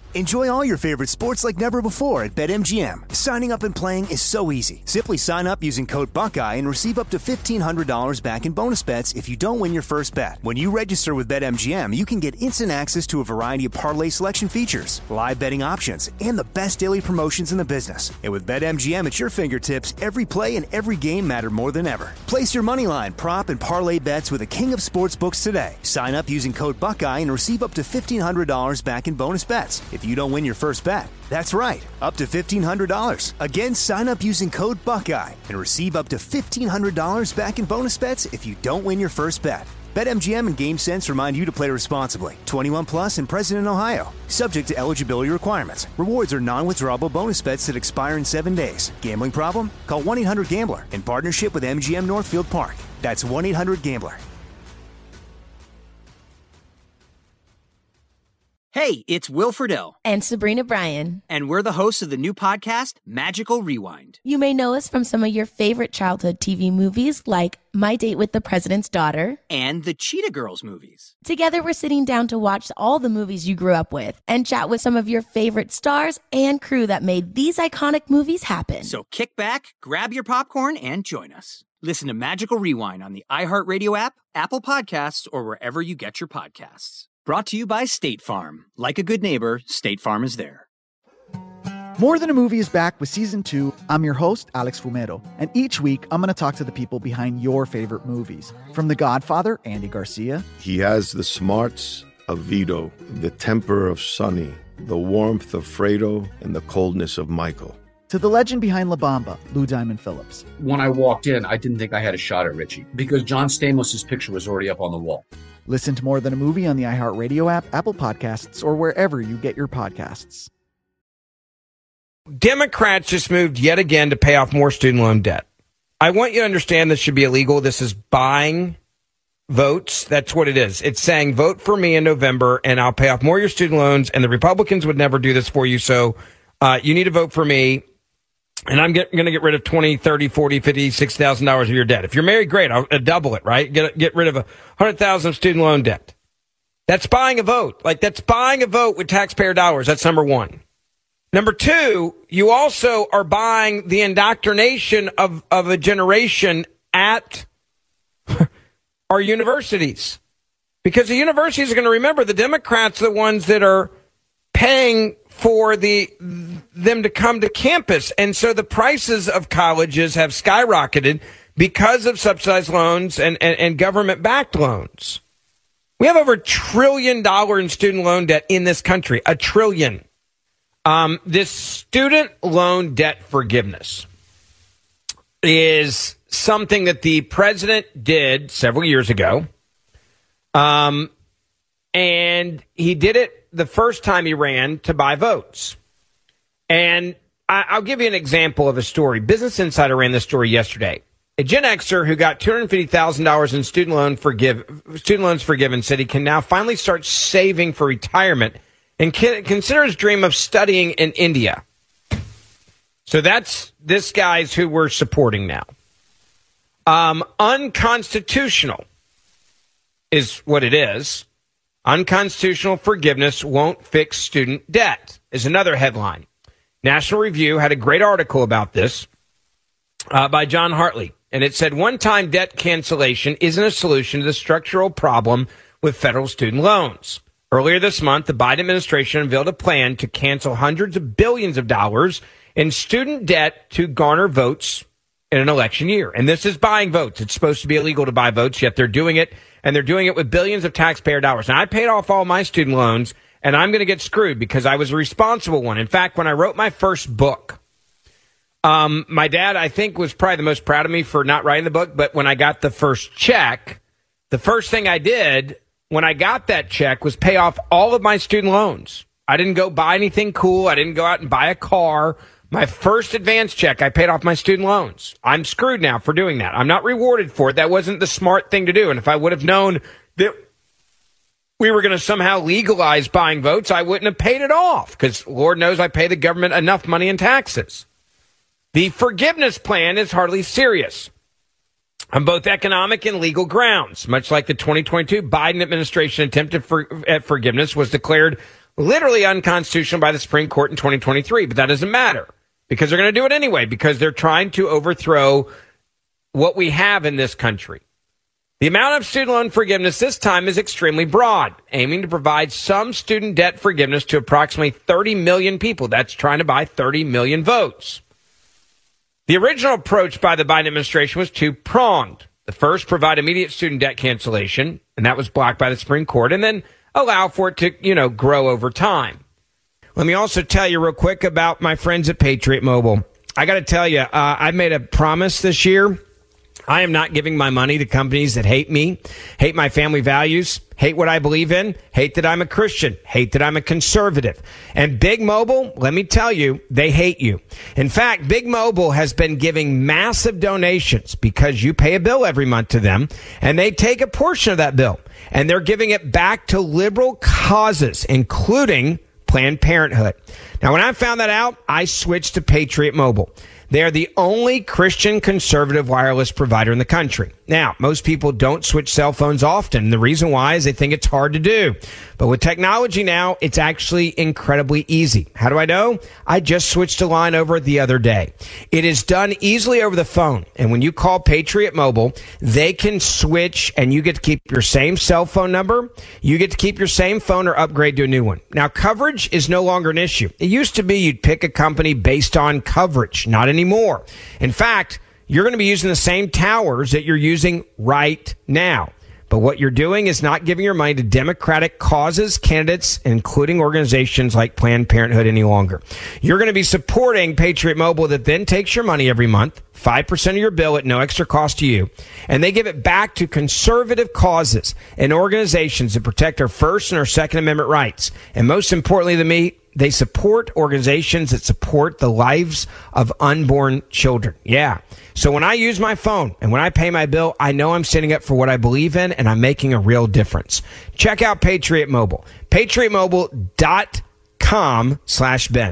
Enjoy all your favorite sports like never before at BetMGM. Signing up and playing is so easy. Simply sign up using code Buckeye and receive up to $1,500 back in bonus bets if you don't win your first bet. When you register with BetMGM, you can get instant access to a variety of parlay selection features, live betting options, and the best daily promotions in the business. And with BetMGM at your fingertips, every play and every game matter more than ever. Place your moneyline, prop, and parlay bets with the king of sportsbooks today. Sign up using code Buckeye and receive up to $1,500 back in bonus bets if you don't win your first bet. That's right, up to $1,500. Again, sign up using code Buckeye and receive up to $1,500 back in bonus bets if you don't win your first bet. BetMGM and GameSense remind you to play responsibly. 21 plus and present in Ohio. Subject to eligibility requirements. Rewards are non-withdrawable bonus bets that expire in 7 days. Gambling problem? Call 1-800-GAMBLER in partnership with MGM Northfield Park. That's 1-800-GAMBLER. Hey, it's Will Friedle. And Sabrina Bryan. And we're the hosts of the new podcast, Magical Rewind. You may know us from some of your favorite childhood TV movies like My Date with the President's Daughter. And the Cheetah Girls movies. Together, we're sitting down to watch all the movies you grew up with and chat with some of your favorite stars and crew that made these iconic movies happen. So kick back, grab your popcorn, and join us. Listen to Magical Rewind on the iHeartRadio app, Apple Podcasts, or wherever you get your podcasts. Brought to you by State Farm. Like a good neighbor, State Farm is there. More Than a Movie is back with Season 2. I'm your host, Alex Fumero. And each week, I'm going to talk to the people behind your favorite movies. From The Godfather, Andy Garcia. He has the smarts of Vito, the temper of Sonny, the warmth of Fredo, and the coldness of Michael. To the legend behind La Bamba, Lou Diamond Phillips. When I walked in, I didn't think I had a shot at Richie because John Stamos' picture was already up on the wall. Listen to More Than a Movie on the iHeartRadio app, Apple Podcasts, or wherever you get your podcasts. Democrats just moved yet again to pay off more student loan debt. I want you to understand this should be illegal. This is buying votes. That's what it is. It's saying vote for me in November and I'll pay off more of your student loans, and the Republicans would never do this for you. So you need to vote for me. And I'm going to get rid of $20,000, $30,000, $40,000, $50,000, $60,000 of your debt. If you're married, great. I'll double it, right? Get rid of $100,000 of student loan debt. That's buying a vote. Like, that's buying a vote with taxpayer dollars. That's number one. Number two, you also are buying the indoctrination of a generation at our universities. Because the universities are going to remember the Democrats are the ones that are paying for them to come to campus. And so the prices of colleges have skyrocketed because of subsidized loans and government-backed loans. We have over $1 trillion in student loan debt in this country. $1 trillion. This student loan debt forgiveness is something that the president did several years ago. And he did it the first time he ran to buy votes. And I'll give you an example of a story. Business Insider ran this story yesterday. A Gen Xer who got $250,000 in student loans forgiven said he can now finally start saving for retirement and consider his dream of studying in India. So that's this guy's who we're supporting now. Unconstitutional is what it is. Unconstitutional forgiveness won't fix student debt is another headline. National Review had a great article about this by John Hartley. And it said one-time debt cancellation isn't a solution to the structural problem with federal student loans. Earlier this month, the Biden administration unveiled a plan to cancel hundreds of billions of dollars in student debt to garner votes in an election year. And this is buying votes. It's supposed to be illegal to buy votes, yet they're doing it, and they're doing it with billions of taxpayer dollars. Now, I paid off all my student loans, and I'm going to get screwed because I was a responsible one. In fact, when I wrote my first book, my dad, I think, was probably the most proud of me for not writing the book. But when I got the first check, the first thing I did when I got that check was pay off all of my student loans. I didn't go buy anything cool. I didn't go out and buy a car. My first advance check, I paid off my student loans. I'm screwed now for doing that. I'm not rewarded for it. That wasn't the smart thing to do. And if I would have known that we were going to somehow legalize buying votes, I wouldn't have paid it off because Lord knows I pay the government enough money in taxes. The forgiveness plan is hardly serious on both economic and legal grounds. Much like the 2022 Biden administration attempt at forgiveness was declared literally unconstitutional by the Supreme Court in 2023. But that doesn't matter because they're going to do it anyway because they're trying to overthrow what we have in this country. The amount of student loan forgiveness this time is extremely broad, aiming to provide some student debt forgiveness to approximately 30 million people. That's trying to buy 30 million votes. The original approach by the Biden administration was two-pronged. The first, provide immediate student debt cancellation, and that was blocked by the Supreme Court, and then allow for it to, grow over time. Let me also tell you real quick about my friends at Patriot Mobile. I got to tell you, I made a promise this year. I am not giving my money to companies that hate me, hate my family values, hate what I believe in, hate that I'm a Christian, hate that I'm a conservative. And Big Mobile, let me tell you, they hate you. In fact, Big Mobile has been giving massive donations because you pay a bill every month to them, and they take a portion of that bill, and they're giving it back to liberal causes, including Planned Parenthood. Now, when I found that out, I switched to Patriot Mobile. They are the only Christian conservative wireless provider in the country. Now, most people don't switch cell phones often. The reason why is they think it's hard to do. But with technology now, it's actually incredibly easy. How do I know? I just switched a line over the other day. It is done easily over the phone. And when you call Patriot Mobile, they can switch and you get to keep your same cell phone number. You get to keep your same phone or upgrade to a new one. Now, coverage is no longer an issue. It used to be you'd pick a company based on coverage. Not anymore. In fact, you're going to be using the same towers that you're using right now. But what you're doing is not giving your money to Democratic causes, candidates, including organizations like Planned Parenthood any longer. You're going to be supporting Patriot Mobile that then takes your money every month, 5% of your bill at no extra cost to you, and they give it back to conservative causes and organizations that protect our First and our Second Amendment rights. And most importantly to me, they support organizations that support the lives of unborn children. Yeah. So when I use my phone and when I pay my bill, I know I'm standing up for what I believe in and I'm making a real difference. Check out Patriot Mobile. PatriotMobile.com/Ben.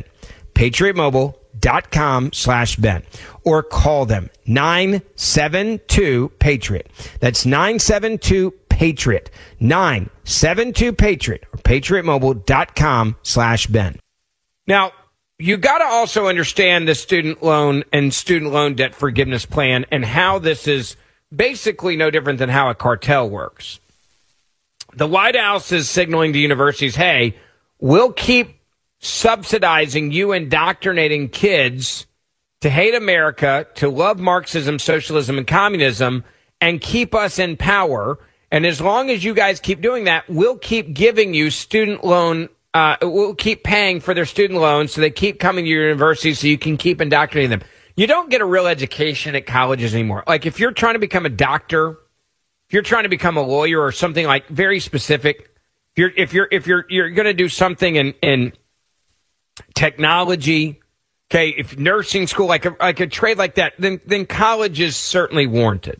PatriotMobile.com/Ben. Or call them 972-PATRIOT. That's 972-PATRIOT. 972-PATRIOT. Or PatriotMobile.com/Ben. Now, you got to also understand the student loan and student loan debt forgiveness plan and how this is basically no different than how a cartel works. The White House is signaling to universities, hey, we'll keep subsidizing you indoctrinating kids to hate America, to love Marxism, socialism, and communism, and keep us in power. And as long as you guys keep doing that, we'll keep giving you student loan. We'll keep paying for their student loans so they keep coming to your university so you can keep indoctrinating them. You don't get a real education at colleges anymore. Like if you're trying to become a doctor, if you're trying to become a lawyer or something like very specific, if you're going to do something in technology, okay, if nursing school, like a trade like that, then college is certainly warranted.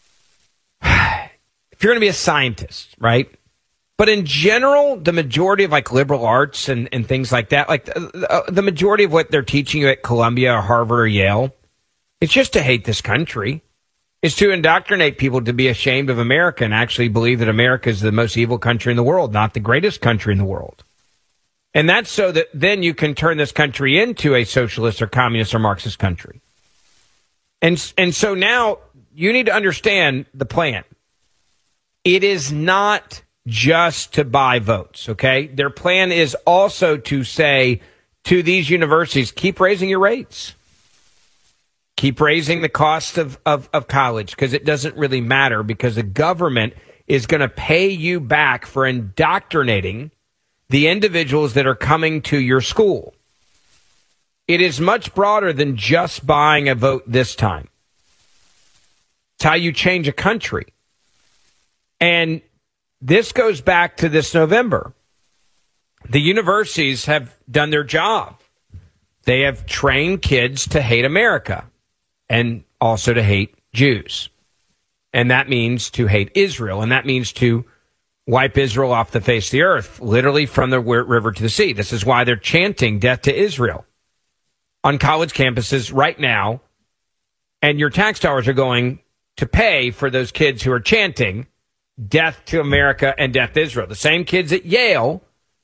If you're going to be a scientist, right? But in general, the majority of like liberal arts and things like that, like the majority of what they're teaching you at Columbia or Harvard or Yale, it's just to hate this country. It's to indoctrinate people to be ashamed of America and actually believe that America is the most evil country in the world, not the greatest country in the world. And that's so that then you can turn this country into a socialist or communist or Marxist country. And so now you need to understand the plan. It is not just to buy votes, okay? Their plan is also to say to these universities, keep raising your rates. Keep raising the cost of college because it doesn't really matter because the government is going to pay you back for indoctrinating the individuals that are coming to your school. It is much broader than just buying a vote this time. It's how you change a country. And this goes back to this November. The universities have done their job. They have trained kids to hate America and also to hate Jews. And that means to hate Israel. And that means to wipe Israel off the face of the earth, literally from the river to the sea. This is why they're chanting death to Israel on college campuses right now. And your tax dollars are going to pay for those kids who are chanting death to America and death to Israel. The same kids at Yale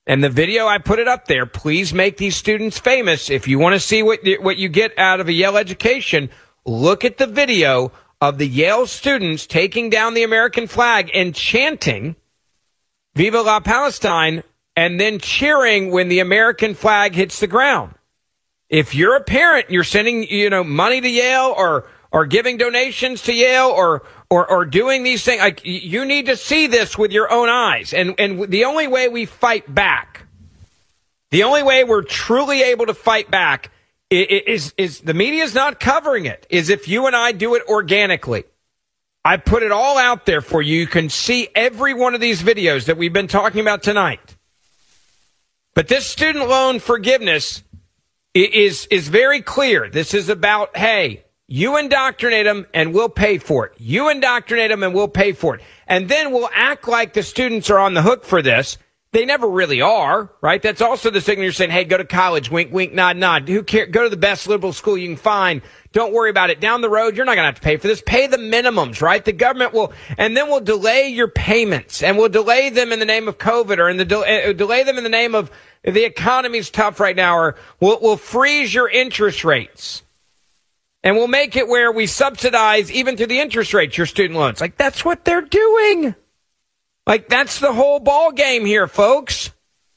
And the video, I put it up there. Please make these students famous. If you want to see what you get out of a Yale education, look at the video of the Yale students taking down the American flag and chanting Viva la Palestine and then cheering when the American flag hits the ground. If you're a parent, you're sending, money to Yale or giving donations to Yale or doing these things, like, you need to see this with your own eyes. And the only way we fight back, the only way we're truly able to fight back is the media's not covering it, is if you and I do it organically. I put it all out there for you. You can see every one of these videos that we've been talking about tonight. But this student loan forgiveness is very clear. This is about, hey, you indoctrinate them and we'll pay for it. You indoctrinate them and we'll pay for it. And then we'll act like the students are on the hook for this. They never really are, right? That's also the signal you're saying, hey, go to college, wink, wink, nod, nod. Who cares? Go to the best liberal school you can find. Don't worry about it. Down the road, you're not going to have to pay for this. Pay the minimums, right? The government will, and then we'll delay your payments, and we'll delay them in the name of COVID, or delay them in the name of the economy's tough right now, or we'll freeze your interest rates. And we'll make it where we subsidize, even through the interest rates, your student loans. Like, that's what they're doing. Like, that's the whole ball game here, folks.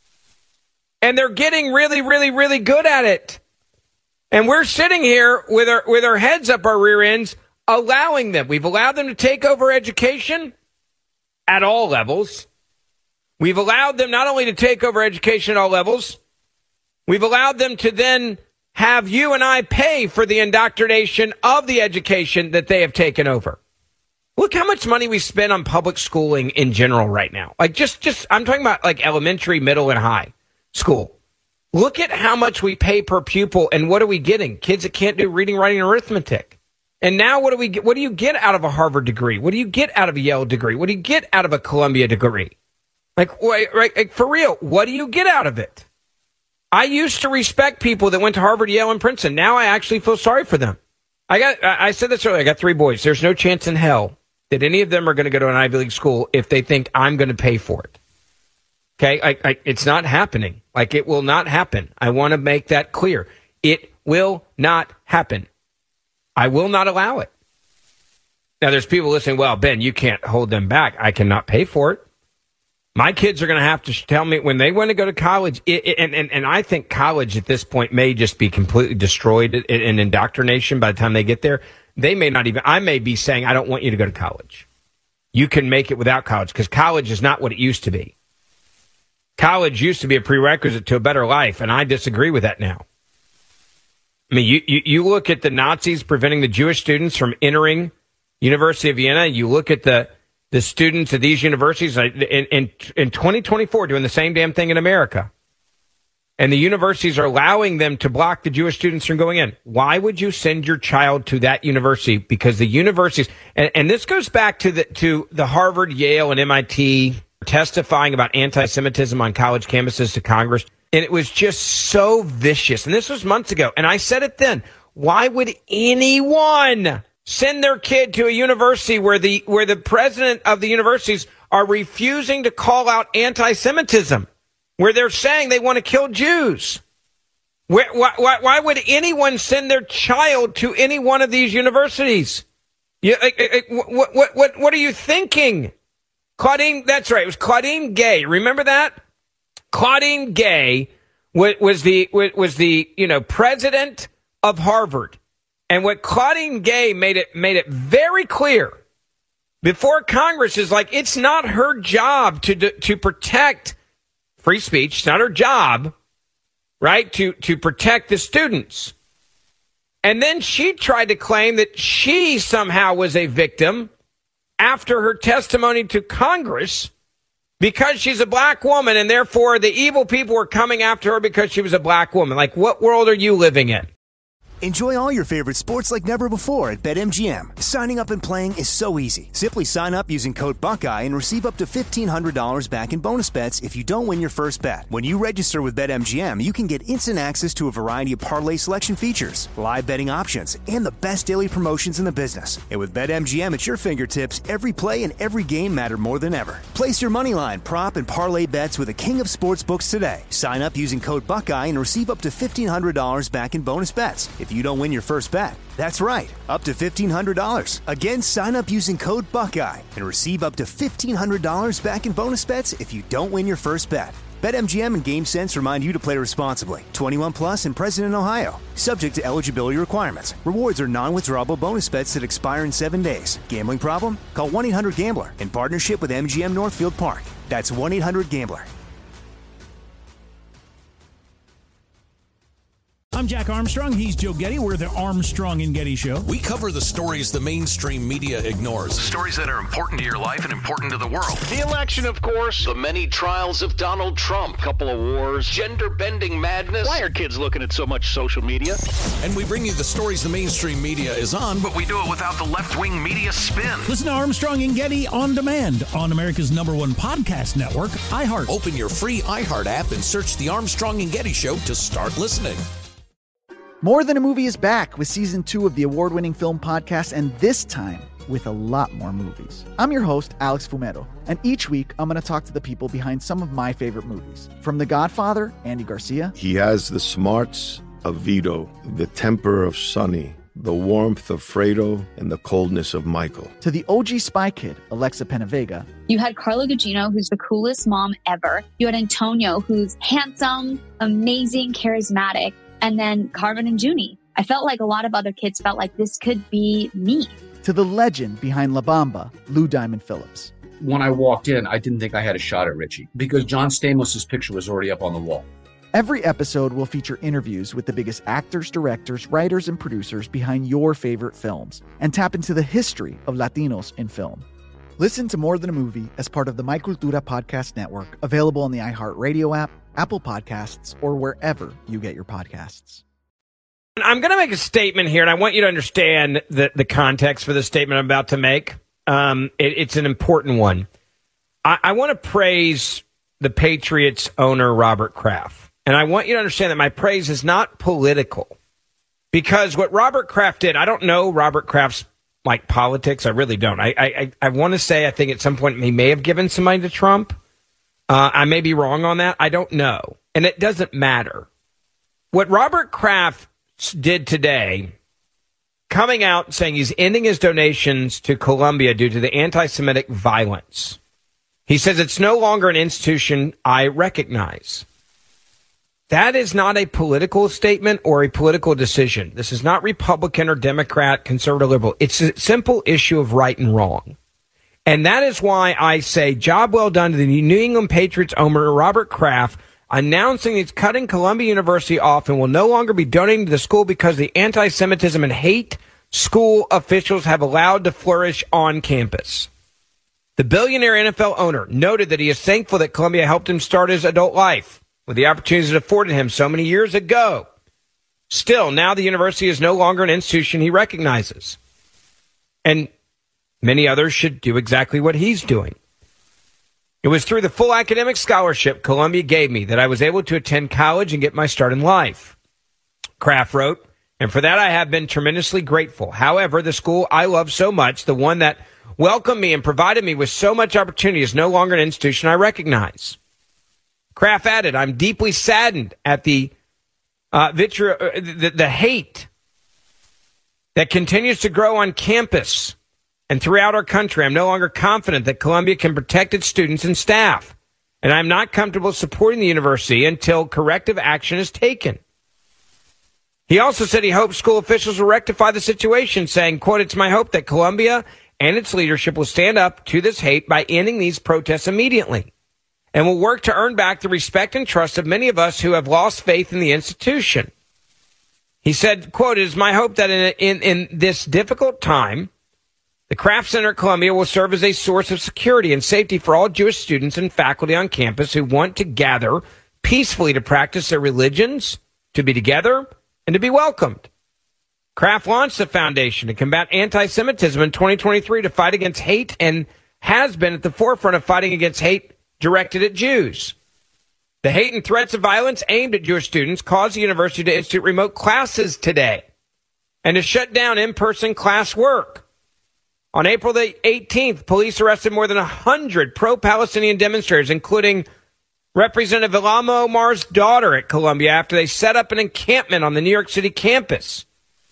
And they're getting really, really, really good at it. And we're sitting here with our heads up our rear ends, allowing them. We've allowed them to take over education at all levels. We've allowed them not only to take over education at all levels, we've allowed them to then have you and I pay for the indoctrination of the education that they have taken over. Look how much money we spend on public schooling in general right now. Like, just I'm talking about like elementary, middle, and high school. Look at how much we pay per pupil, and what are we getting? Kids that can't do reading, writing, and arithmetic. And now what do we get? What do you get out of a Harvard degree? What do you get out of a Yale degree? What do you get out of a Columbia degree? Like for real, what do you get out of it? I used to respect people that went to Harvard, Yale, and Princeton. Now I actually feel sorry for them. I said this earlier. I got 3 boys. There's no chance in hell that any of them are going to go to an Ivy League school if they think I'm going to pay for it. Okay? It's not happening. Like, it will not happen. I want to make that clear. It will not happen. I will not allow it. Now, there's people listening, well, Ben, you can't hold them back. I cannot pay for it. My kids are going to have to tell me when they want to go to college, and I think college at this point may just be completely destroyed in indoctrination by the time they get there. They may not even, I may be saying, I don't want you to go to college. You can make it without college, because college is not what it used to be. College used to be a prerequisite to a better life, and I disagree with that now. I mean, you look at the Nazis preventing the Jewish students from entering University of Vienna. You look at the students at these universities in 2024 doing the same damn thing in America. And the universities are allowing them to block the Jewish students from going in. Why would you send your child to that university? Because the universities, and this goes back to the Harvard, Yale, and MIT testifying about anti-Semitism on college campuses to Congress. And it was just so vicious. And this was months ago. And I said it then. Why would anyone send their kid to a university where the president of the universities are refusing to call out anti-Semitism, where they're saying they want to kill Jews? Why would anyone send their child to any one of these universities? What are you thinking? Claudine, that's right. It was Claudine Gay. Remember that? Claudine Gay was the president of Harvard. And what Claudine Gay made it very clear before Congress is like, it's not her job to protect free speech. It's not her job, right, to protect the students. And then she tried to claim that she somehow was a victim after her testimony to Congress because she's a black woman, and therefore the evil people were coming after her because she was a black woman. Like, what world are you living in? Enjoy all your favorite sports like never before at BetMGM. Signing up and playing is so easy. Simply sign up using code Buckeye and receive up to $1,500 back in bonus bets if you don't win your first bet. When you register with BetMGM, you can get instant access to a variety of parlay selection features, live betting options, and the best daily promotions in the business. And with BetMGM at your fingertips, every play and every game matter more than ever. Place your moneyline, prop, and parlay bets with the king of sportsbooks today. Sign up using code Buckeye and receive up to $1,500 back in bonus bets if you don't win your first bet. That's right, up to $1,500. Again, sign up using code Buckeye and receive up to $1,500 back in bonus bets if you don't win your first bet. BetMGM and GameSense remind you to play responsibly. 21 plus and present in Ohio. Subject to eligibility requirements. Rewards are non-withdrawable bonus bets that expire in 7 days. Gambling problem? Call 1-800-GAMBLER in partnership with MGM Northfield Park. That's 1-800-GAMBLER. I'm Jack Armstrong. He's Joe Getty. We're the Armstrong and Getty Show. We cover the stories the mainstream media ignores. Stories that are important to your life and important to the world. The election, of course. The many trials of Donald Trump. Couple of wars. Gender-bending madness. Why are kids looking at so much social media? And we bring you the stories the mainstream media is on, but we do it without the left-wing media spin. Listen to Armstrong and Getty on demand on America's #1 podcast network, iHeart. Open your free iHeart app and search The Armstrong and Getty Show to start listening. More Than a Movie is back with season 2 of the award-winning film podcast, and this time with a lot more movies. I'm your host, Alex Fumero, and each week I'm going to talk to the people behind some of my favorite movies. From The Godfather, Andy Garcia. He has the smarts of Vito, the temper of Sonny, the warmth of Fredo, and the coldness of Michael. To the OG Spy Kid, Alexa Penavega. You had Carla Gugino, who's the coolest mom ever. You had Antonio, who's handsome, amazing, charismatic. And then Carmen and Junie. I felt like a lot of other kids felt like this could be me. To the legend behind La Bamba, Lou Diamond Phillips. When I walked in, I didn't think I had a shot at Richie because John Stamos' picture was already up on the wall. Every episode will feature interviews with the biggest actors, directors, writers, and producers behind your favorite films and tap into the history of Latinos in film. Listen to More Than a Movie as part of the My Cultura podcast network, available on the iHeartRadio app, Apple Podcasts, or wherever you get your podcasts. I'm going to make a statement here, and I want you to understand the context for the statement I'm about to make. It's an important one. I want to praise the Patriots owner, Robert Kraft. And I want you to understand that my praise is not political. Because what Robert Kraft did, I don't know Robert Kraft's politics. I really don't. I want to say I think at some point he may have given some money to Trump. I may be wrong on that. I don't know. And it doesn't matter. What Robert Kraft did today, coming out saying he's ending his donations to Colombia due to the anti-Semitic violence. He says it's no longer an institution I recognize. That is not a political statement or a political decision. This is not Republican or Democrat, conservative, liberal. It's a simple issue of right and wrong. And that is why I say job well done to the New England Patriots owner, Robert Kraft, announcing he's cutting Columbia University off and will no longer be donating to the school because the anti-Semitism and hate school officials have allowed to flourish on campus. The billionaire NFL owner noted that he is thankful that Columbia helped him start his adult life with the opportunities it afforded him so many years ago. Still, now the university is no longer an institution he recognizes. And many others should do exactly what he's doing. It was through the full academic scholarship Columbia gave me that I was able to attend college and get my start in life, Kraft wrote, and for that I have been tremendously grateful. However, the school I love so much, the one that welcomed me and provided me with so much opportunity, is no longer an institution I recognize. Kraft added, I'm deeply saddened at the hate that continues to grow on campus and throughout our country. I'm no longer confident that Columbia can protect its students and staff, and I'm not comfortable supporting the university until corrective action is taken. He also said he hopes school officials will rectify the situation, saying, quote, it's my hope that Columbia and its leadership will stand up to this hate by ending these protests immediately and will work to earn back the respect and trust of many of us who have lost faith in the institution. He said, quote, it is my hope that in this difficult time, the Kraft Center at Columbia will serve as a source of security and safety for all Jewish students and faculty on campus who want to gather peacefully to practice their religions, to be together, and to be welcomed. Kraft launched the foundation to combat anti-Semitism in 2023 to fight against hate and has been at the forefront of fighting against hate directed at Jews. The hate and threats of violence aimed at Jewish students caused the university to institute remote classes today and to shut down in-person class work. On April the 18th, police arrested more than 100 pro-Palestinian demonstrators, including Representative Ilham Omar's daughter at Columbia, after they set up an encampment on the New York City campus.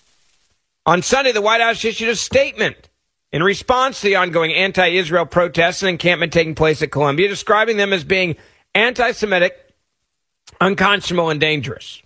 On Sunday, the White House issued a statement in response to the ongoing anti-Israel protests and encampment taking place at Columbia, describing them as being anti-Semitic, unconscionable, and dangerous.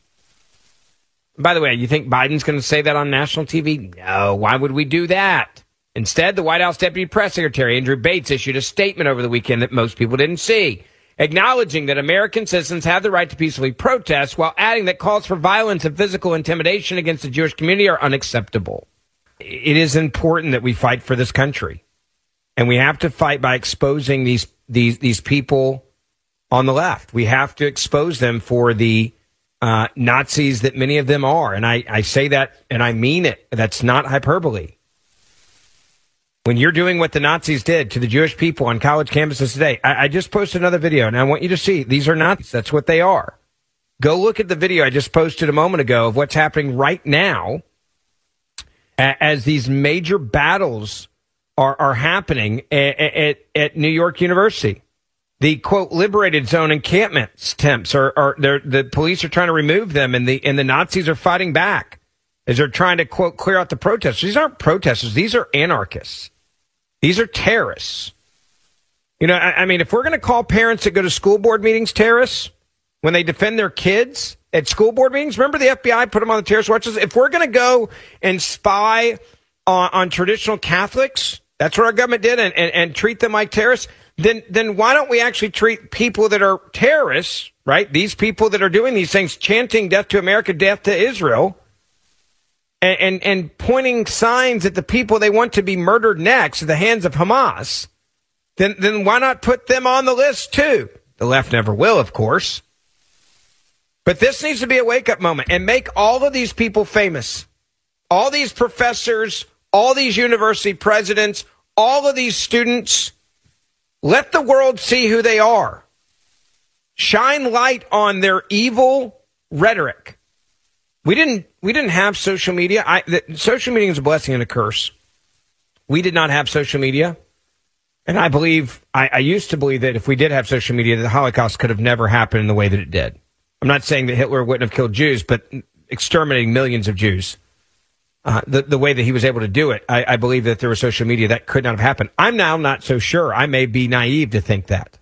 By the way, you think Biden's going to say that on national TV? No, why would we do that? Instead, the White House Deputy Press Secretary Andrew Bates issued a statement over the weekend that most people didn't see, acknowledging that American citizens have the right to peacefully protest, while adding that calls for violence and physical intimidation against the Jewish community are unacceptable. It is important that we fight for this country, and we have to fight by exposing these people on the left. We have to expose them for the Nazis that many of them are, and I say that and I mean it. That's not hyperbole. When you're doing what the Nazis did to the Jewish people on college campuses today, I just posted another video, and I want you to see these are Nazis. That's what they are. Go look at the video I just posted a moment ago of what's happening right now as these major battles are happening at New York University. The, quote, liberated zone encampments temps the police are trying to remove them, and the Nazis are fighting back as they're trying to, quote, clear out the protesters. These aren't protesters. These are anarchists. These are terrorists. You know, I mean, if we're going to call parents that go to school board meetings terrorists when they defend their kids at school board meetings, remember the FBI put them on the terrorist watch list? If we're going to go and spy on traditional Catholics, that's what our government did, and treat them like terrorists, then why don't we actually treat people that are terrorists, right? These people that are doing these things, chanting death to America, death to Israel, and pointing signs at the people they want to be murdered next at the hands of Hamas, then why not put them on the list too? The left never will, of course. But this needs to be a wake-up moment and make all of these people famous. All these professors, all these university presidents, all of these students. Let the world see who they are. Shine light on their evil rhetoric. We didn't have social media. Social media is a blessing and a curse. We did not have social media. And I used to believe that if we did have social media, the Holocaust could have never happened in the way that it did. I'm not saying that Hitler wouldn't have killed Jews, but exterminating millions of Jews, the way that he was able to do it, I believe that there was social media that could not have happened. I'm now not so sure. I may be naive to think that.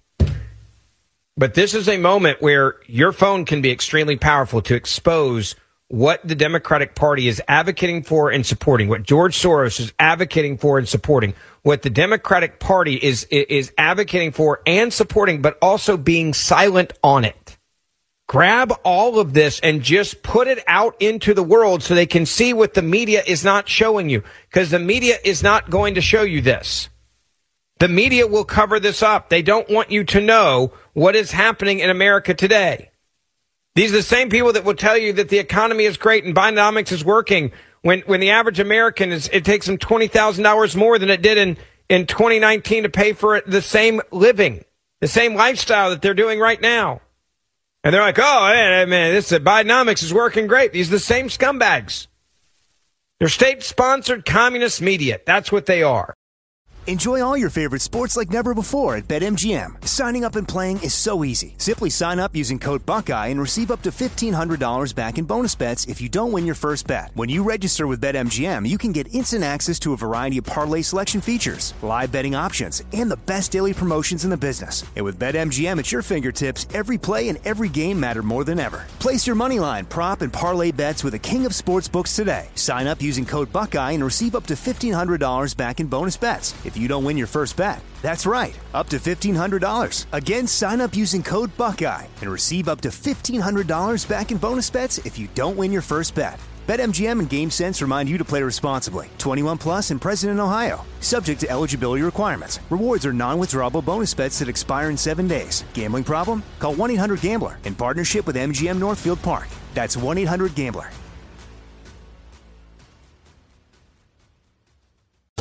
But this is a moment where your phone can be extremely powerful to expose what the Democratic Party is advocating for and supporting, what George Soros is advocating for and supporting, what the Democratic Party is advocating for and supporting, but also being silent on it. Grab all of this and just put it out into the world so they can see what the media is not showing you, because the media is not going to show you this. The media will cover this up. They don't want you to know what is happening in America today. These are the same people that will tell you that the economy is great and Bidenomics is working when the average American it takes them $20,000 more than it did in 2019 to pay for the same living, the same lifestyle that they're doing right now. And they're like, oh, man, this Bidenomics is working great. These are the same scumbags. They're state-sponsored communist media. That's what they are. Enjoy all your favorite sports like never before at BetMGM. Signing up and playing is so easy. Simply sign up using code Buckeye and receive up to $1,500 back in bonus bets if you don't win your first bet. When you register with BetMGM, you can get instant access to a variety of parlay selection features, live betting options, and the best daily promotions in the business. And with BetMGM at your fingertips, every play and every game matter more than ever. Place your moneyline, prop, and parlay bets with the king of sportsbooks today. Sign up using code Buckeye and receive up to $1,500 back in bonus bets if you don't win your first bet. That's right, up to $1,500. Again, sign up using code Buckeye and receive up to $1,500 back in bonus bets if you don't win your first bet. BetMGM and GameSense remind you to play responsibly. 21 plus and present in Ohio. Subject to eligibility requirements. Rewards are non-withdrawable bonus bets that expire in 7 days. Gambling problem? Call 1-800-GAMBLER in partnership with MGM Northfield Park. That's 1-800-GAMBLER.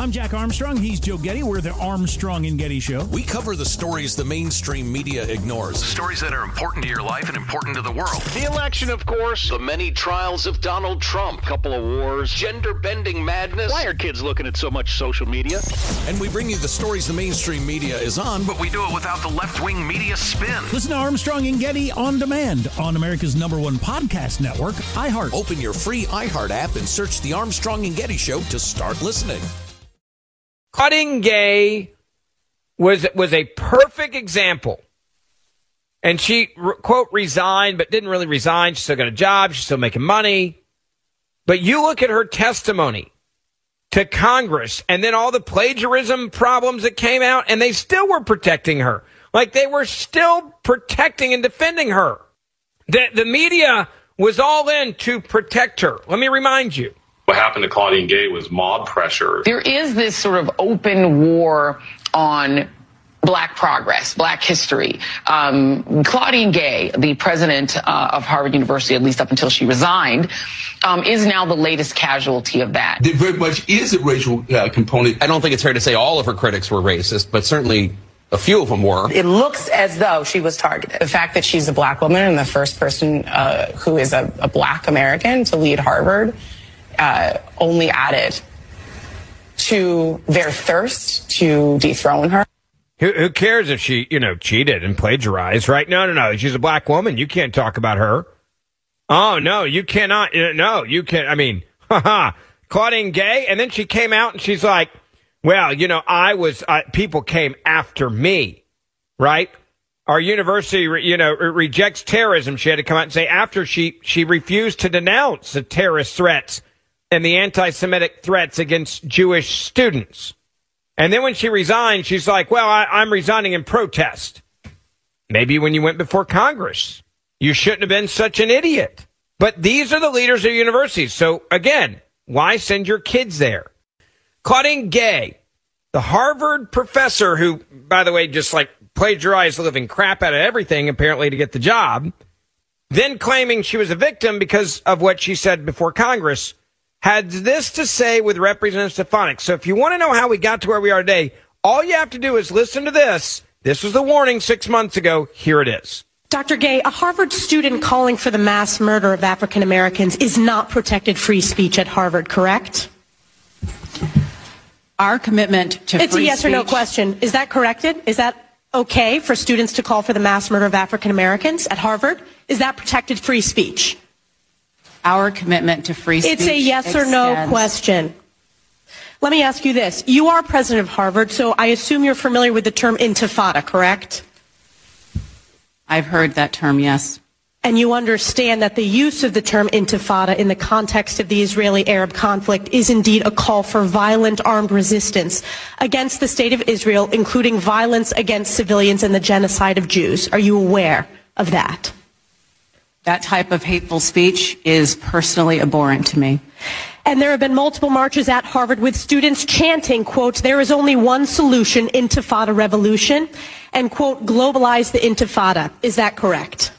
I'm Jack Armstrong. He's Joe Getty. We're the Armstrong and Getty Show. We cover the stories the mainstream media ignores. Stories that are important to your life and important to the world. The election, of course. The many trials of Donald Trump. Couple of wars. Gender-bending madness. Why are kids looking at so much social media? And we bring you the stories the mainstream media is on, but we do it without the left-wing media spin. Listen to Armstrong and Getty on demand on America's #1 podcast network, iHeart. Open your free iHeart app and search The Armstrong and Getty Show to start listening. Claudine Gay was a perfect example. And she, quote, resigned, but didn't really resign. She still got a job. She's still making money. But you look at her testimony to Congress and then all the plagiarism problems that came out, and they still were protecting her. Like, they were still protecting and defending her. The media was all in to protect her. Let me remind you. What happened to Claudine Gay was mob pressure. There is this sort of open war on Black progress, Black history. Claudine Gay, the president of Harvard University, at least up until she resigned, is now the latest casualty of that. There very much is a racial component. I don't think it's fair to say all of her critics were racist, but certainly a few of them were. It looks as though she was targeted. The fact that she's a Black woman and the first person who is a Black American to lead Harvard only added to their thirst to dethrone her. Who cares if she, cheated and plagiarized, right? No. She's a Black woman. You can't talk about her. Oh, no, you cannot. No, you can't. I mean, Claudine Gay. And then she came out and she's like, well, people came after me, right? Our university, rejects terrorism. She had to come out and say after she refused to denounce the terrorist threats and the anti-Semitic threats against Jewish students. And then when she resigned, she's like, well, I'm resigning in protest. Maybe when you went before Congress, you shouldn't have been such an idiot. But these are the leaders of universities. So, again, why send your kids there? Claudine Gay, the Harvard professor who, by the way, just plagiarized the living crap out of everything, apparently, to get the job, then claiming she was a victim because of what she said before Congress, had this to say with Representative Stefanik. So if you want to know how we got to where we are today, all you have to do is listen to this. This was the warning 6 months ago. Here it is. Dr. Gay, a Harvard student calling for the mass murder of African Americans is not protected free speech at Harvard, correct? Our commitment to free speech. It's a yes or no question. Is that corrected? Is that okay for students to call for the mass murder of African Americans at Harvard? Is that protected free speech? Our commitment to free speech. It's a yes or no question. Let me ask you this. You are president of Harvard, so I assume you're familiar with the term intifada, correct? I've heard that term, yes. And you understand that the use of the term intifada in the context of the Israeli-Arab conflict is indeed a call for violent armed resistance against the state of Israel, including violence against civilians and the genocide of Jews. Are you aware of that? That type of hateful speech is personally abhorrent to me. And there have been multiple marches at Harvard with students chanting, quote, there is only one solution, intifada revolution, and, quote, globalize the intifada. Is that correct?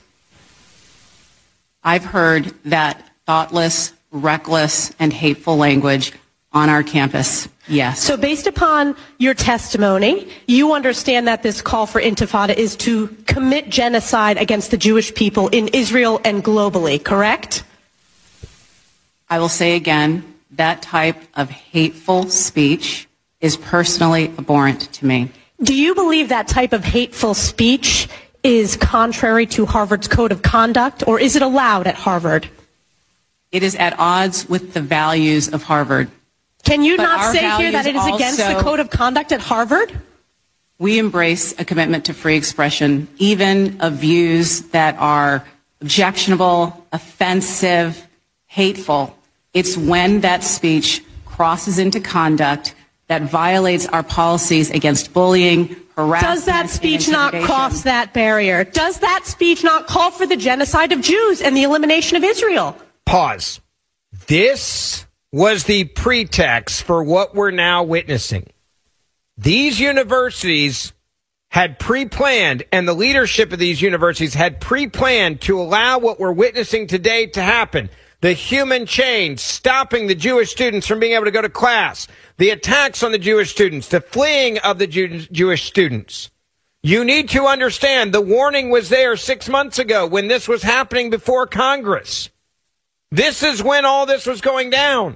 I've heard that thoughtless, reckless, and hateful language on our campus, yes. So based upon your testimony, you understand that this call for intifada is to commit genocide against the Jewish people in Israel and globally, correct? I will say again, that type of hateful speech is personally abhorrent to me. Do you believe that type of hateful speech is contrary to Harvard's code of conduct, or is it allowed at Harvard? It is at odds with the values of Harvard. Can you not say here that it is against the code of conduct at Harvard? We embrace a commitment to free expression, even of views that are objectionable, offensive, hateful. It's when that speech crosses into conduct that violates our policies against bullying, harassment. Does that speech not cross that barrier? Does that speech not call for the genocide of Jews and the elimination of Israel? Pause. This was the pretext for what we're now witnessing. These universities had pre-planned, and the leadership of these universities had pre-planned to allow what we're witnessing today to happen. the human chain stopping the Jewish students from being able to go to class, the attacks on the Jewish students, the fleeing of the Jewish students. You need to understand the warning was there 6 months ago when this was happening before Congress. This is when all this was going down.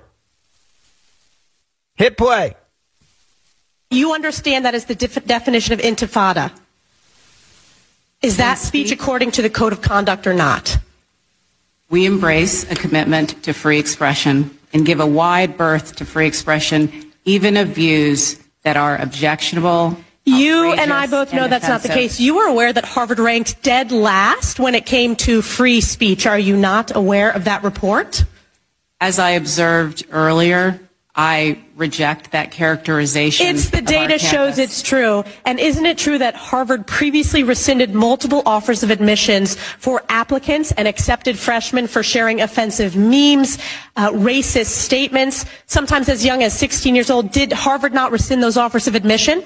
Hit play. You understand that is the definition of intifada. Is that speech according to the code of conduct or not? We embrace a commitment to free expression and give a wide berth to free expression, even of views that are objectionable. You and I both know that's not the case. You were aware that Harvard ranked dead last when it came to free speech. Are you not aware of that report? As I observed earlier, I reject that characterization. It's the data shows it's true. And isn't it true that Harvard previously rescinded multiple offers of admissions for applicants and accepted freshmen for sharing offensive memes, racist statements, sometimes as young as 16 years old? Did Harvard not rescind those offers of admission?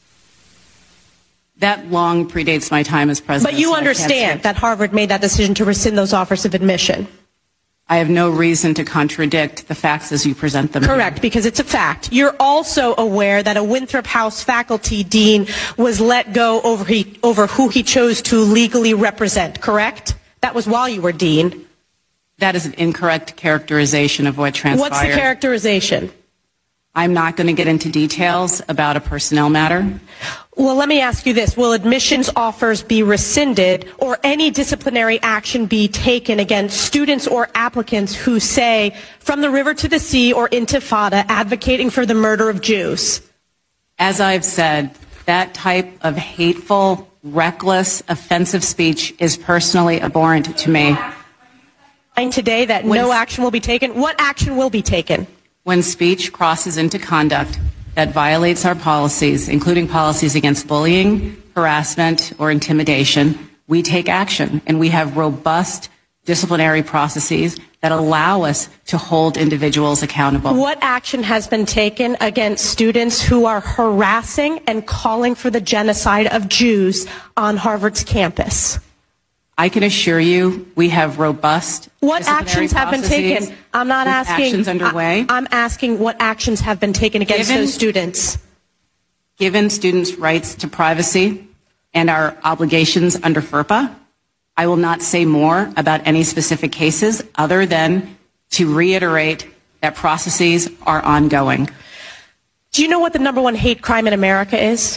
That long predates my time as president. But you understand that Harvard made that decision to rescind those offers of admission. I have no reason to contradict the facts as you present them. Correct, because it's a fact. You're also aware that a Winthrop House faculty dean was let go over who he chose to legally represent, correct? That was while you were dean. That is an incorrect characterization of what transpired. What's the characterization? I'm not going to get into details about a personnel matter. Well, let me ask you this. Will admissions offers be rescinded or any disciplinary action be taken against students or applicants who say, from the river to the sea or intifada, advocating for the murder of Jews? As I've said, that type of hateful, reckless, offensive speech is personally abhorrent to me. Today that no action will be taken. What action will be taken? When speech crosses into conduct that violates our policies, including policies against bullying, harassment, or intimidation, we take action, and we have robust disciplinary processes that allow us to hold individuals accountable. What action has been taken against students who are harassing and calling for the genocide of Jews on Harvard's campus? I can assure you we have robust What actions have been taken? I'm not asking. Actions underway. I'm asking what actions have been taken against those students. Given students' rights to privacy and our obligations under FERPA, I will not say more about any specific cases other than to reiterate that processes are ongoing. Do you know what the #1 hate crime in America is?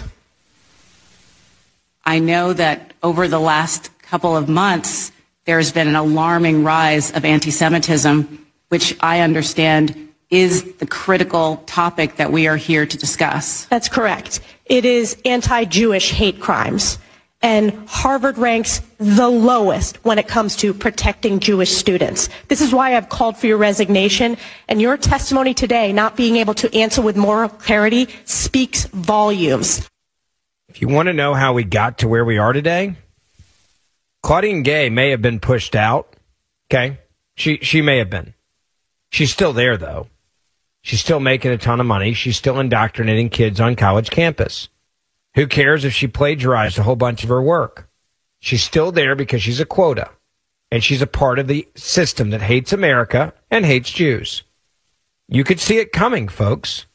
I know that over the last couple of months, there's been an alarming rise of anti-Semitism, which I understand is the critical topic that we are here to discuss. That's correct. It is anti-Jewish hate crimes. And Harvard ranks the lowest when it comes to protecting Jewish students. This is why I've called for your resignation. And your testimony today, not being able to answer with moral clarity, speaks volumes. If you want to know how we got to where we are today, Claudine Gay may have been pushed out. Okay. She may have been. She's still there, though. She's still making a ton of money. She's still indoctrinating kids on college campus. Who cares if she plagiarized a whole bunch of her work? She's still there because she's a quota. And she's a part of the system that hates America and hates Jews. You could see it coming, folks.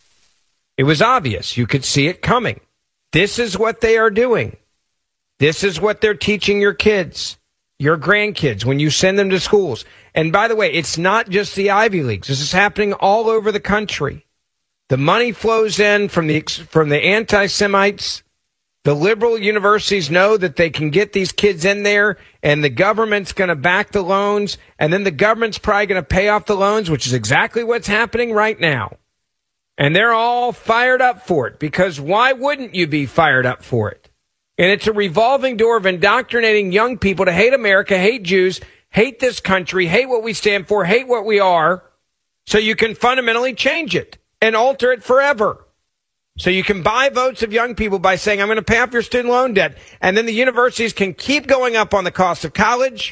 It was obvious. You could see it coming. This is what they are doing. This is what they're teaching your kids, your grandkids, when you send them to schools. And by the way, it's not just the Ivy Leagues. This is happening all over the country. The money flows in from the anti-Semites. The liberal universities know that they can get these kids in there, and the government's going to back the loans, and then the government's probably going to pay off the loans, which is exactly what's happening right now. And they're all fired up for it, because why wouldn't you be fired up for it? And it's a revolving door of indoctrinating young people to hate America, hate Jews, hate this country, hate what we stand for, hate what we are, so you can fundamentally change it and alter it forever. So you can buy votes of young people by saying, I'm going to pay off your student loan debt. And then the universities can keep going up on the cost of college.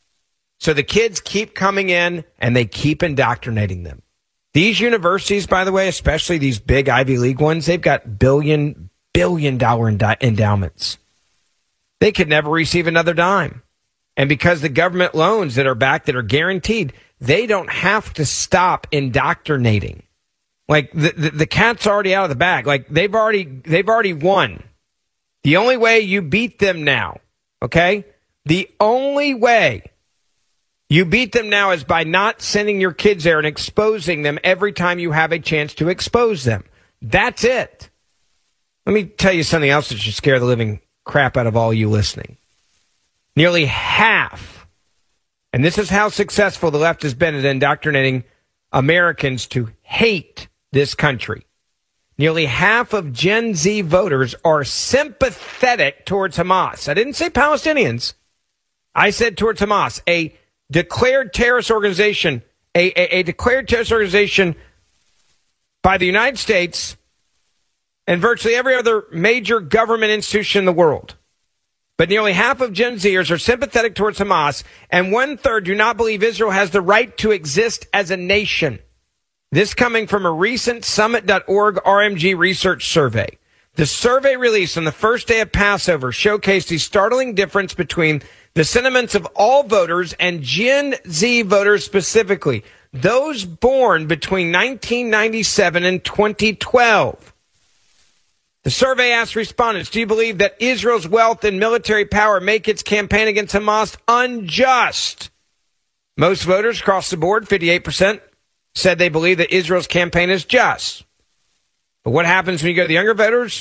So the kids keep coming in and they keep indoctrinating them. These universities, by the way, especially these big Ivy League ones, they've got billion dollar endowments. They could never receive another dime. And because the government loans that are back, that are guaranteed, they don't have to stop indoctrinating. Like the cat's already out of the bag. Like they've already won. The only way you beat them now, okay? The only way you beat them now is by not sending your kids there and exposing them every time you have a chance to expose them. That's it. Let me tell you something else that should scare the living crap out of all you listening. Nearly half, and this is how successful the left has been at indoctrinating Americans to hate this country. Nearly half of Gen Z voters are sympathetic towards Hamas. I didn't say Palestinians. I said towards Hamas, a declared terrorist organization, a declared terrorist organization by the United States and virtually every other major government institution in the world. But nearly half of Gen Zers are sympathetic towards Hamas, and 1/3 do not believe Israel has the right to exist as a nation. This coming from a recent Summit.org RMG research survey. The survey released on the first day of Passover showcased the startling difference between the sentiments of all voters and Gen Z voters specifically, those born between 1997 and 2012. The survey asked respondents, do you believe that Israel's wealth and military power make its campaign against Hamas unjust? Most voters across the board, 58%, said they believe that Israel's campaign is just. But what happens when you go to the younger voters?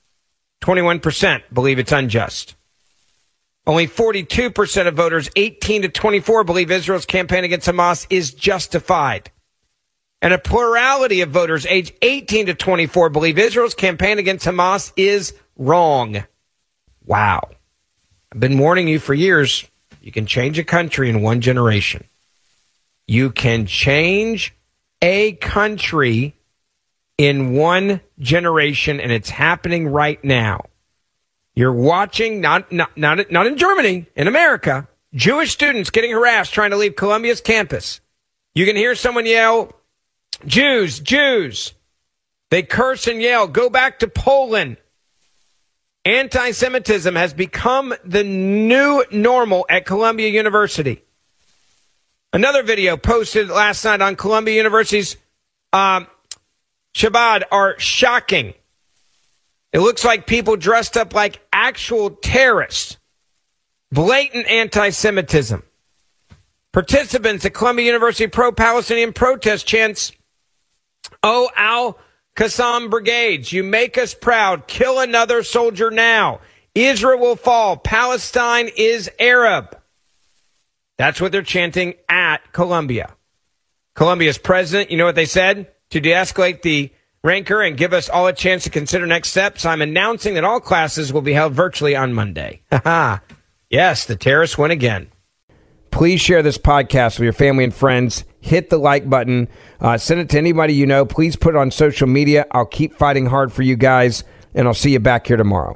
21% believe it's unjust. Only 42% of voters 18 to 24 believe Israel's campaign against Hamas is justified. And a plurality of voters aged 18 to 24 believe Israel's campaign against Hamas is wrong. Wow. I've been warning you for years. You can change a country in one generation. You can change a country in one generation, and it's happening right now. You're watching, not in Germany, in America, Jewish students getting harassed trying to leave Columbia's campus. You can hear someone yell, Jews, Jews. They curse and yell, go back to Poland. Anti-Semitism has become the new normal at Columbia University. Another video posted last night on Columbia University's Shabbat are shocking. It looks like people dressed up like actual terrorists. Blatant anti-Semitism. Participants at Columbia University pro-Palestinian protest chants, "Oh, Al-Qassam brigades, you make us proud. Kill another soldier now. Israel will fall. Palestine is Arab." That's what they're chanting at Columbia. Columbia's president, you know what they said? To de-escalate the rancor and give us all a chance to consider next steps, I'm announcing that all classes will be held virtually on Monday. Yes, the terrorists win again. Please share this podcast with your family and friends. Hit the like button. Send it to anybody you know. Please put it on social media. I'll keep fighting hard for you guys, and I'll see you back here tomorrow.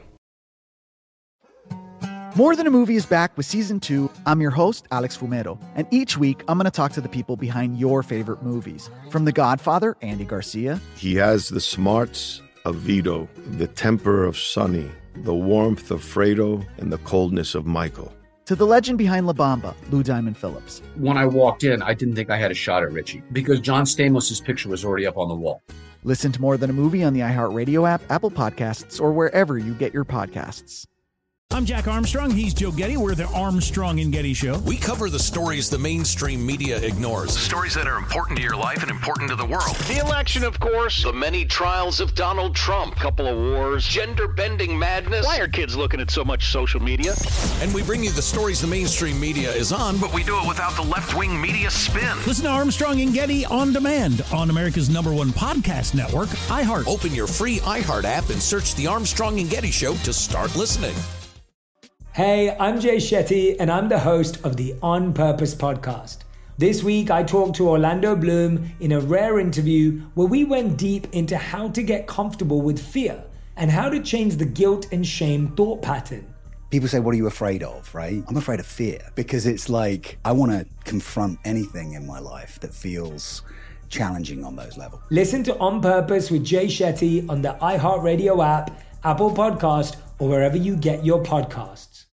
More Than a Movie is back with Season 2. I'm your host, Alex Fumero, and each week I'm going to talk to the people behind your favorite movies. From The Godfather, Andy Garcia. He has the smarts of Vito, the temper of Sonny, the warmth of Fredo, and the coldness of Michael. To the legend behind La Bamba, Lou Diamond Phillips. When I walked in, I didn't think I had a shot at Richie because John Stamos' picture was already up on the wall. Listen to More Than a Movie on the iHeartRadio app, Apple Podcasts, or wherever you get your podcasts. I'm Jack Armstrong. He's Joe Getty. We're the Armstrong and Getty Show. We cover the stories the mainstream media ignores. Stories that are important to your life and important to the world. The election, of course. The many trials of Donald Trump. Couple of wars. Gender-bending madness. Why are kids looking at so much social media? And we bring you the stories the mainstream media is on, but we do it without the left-wing media spin. Listen to Armstrong and Getty on demand on America's #1 podcast network, iHeart. Open your free iHeart app and search The Armstrong and Getty Show to start listening. Hey, I'm Jay Shetty, and I'm the host of the On Purpose podcast. This week, I talked to Orlando Bloom in a rare interview where we went deep into how to get comfortable with fear and how to change the guilt and shame thought pattern. People say, what are you afraid of, right? I'm afraid of fear because it's like I want to confront anything in my life that feels challenging on those levels. Listen to On Purpose with Jay Shetty on the iHeartRadio app, Apple Podcast, or wherever you get your podcasts.